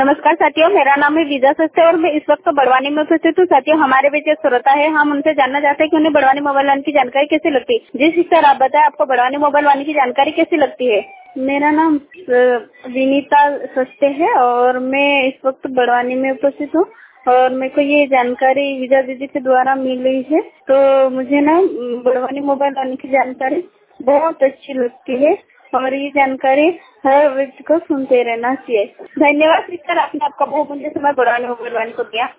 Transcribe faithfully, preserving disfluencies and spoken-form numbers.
नमस्कार साथियों, मेरा नाम है विजय सस्ते और मैं इस वक्त तो बड़वानी में उपस्थित हूँ। साथियों, हमारे बीच एक श्रोता है, हम उनसे जानना चाहते हैं कि उन्हें बड़वानी मोबाइल वानी की जानकारी कैसी लगती है। जी सिस्टर, आप बताएं, आपको बड़वानी मोबाइल वानी की जानकारी कैसी लगती है। मेरा नाम विनीता सस्ते है और मैं इस वक्त बड़वानी में उपस्थित हूँ और मेरे को ये जानकारी विजय दीदी के द्वारा मिल रही है। तो मुझे ना बड़वानी मोबाइल वानी की जानकारी बहुत अच्छी लगती है और ये जानकारी हर व्यक्ति को सुनते रहना चाहिए। धन्यवाद सिस्टर, आपने आपका बहुमूल्य समय बड़वानी मोबाइल वानी को दिया।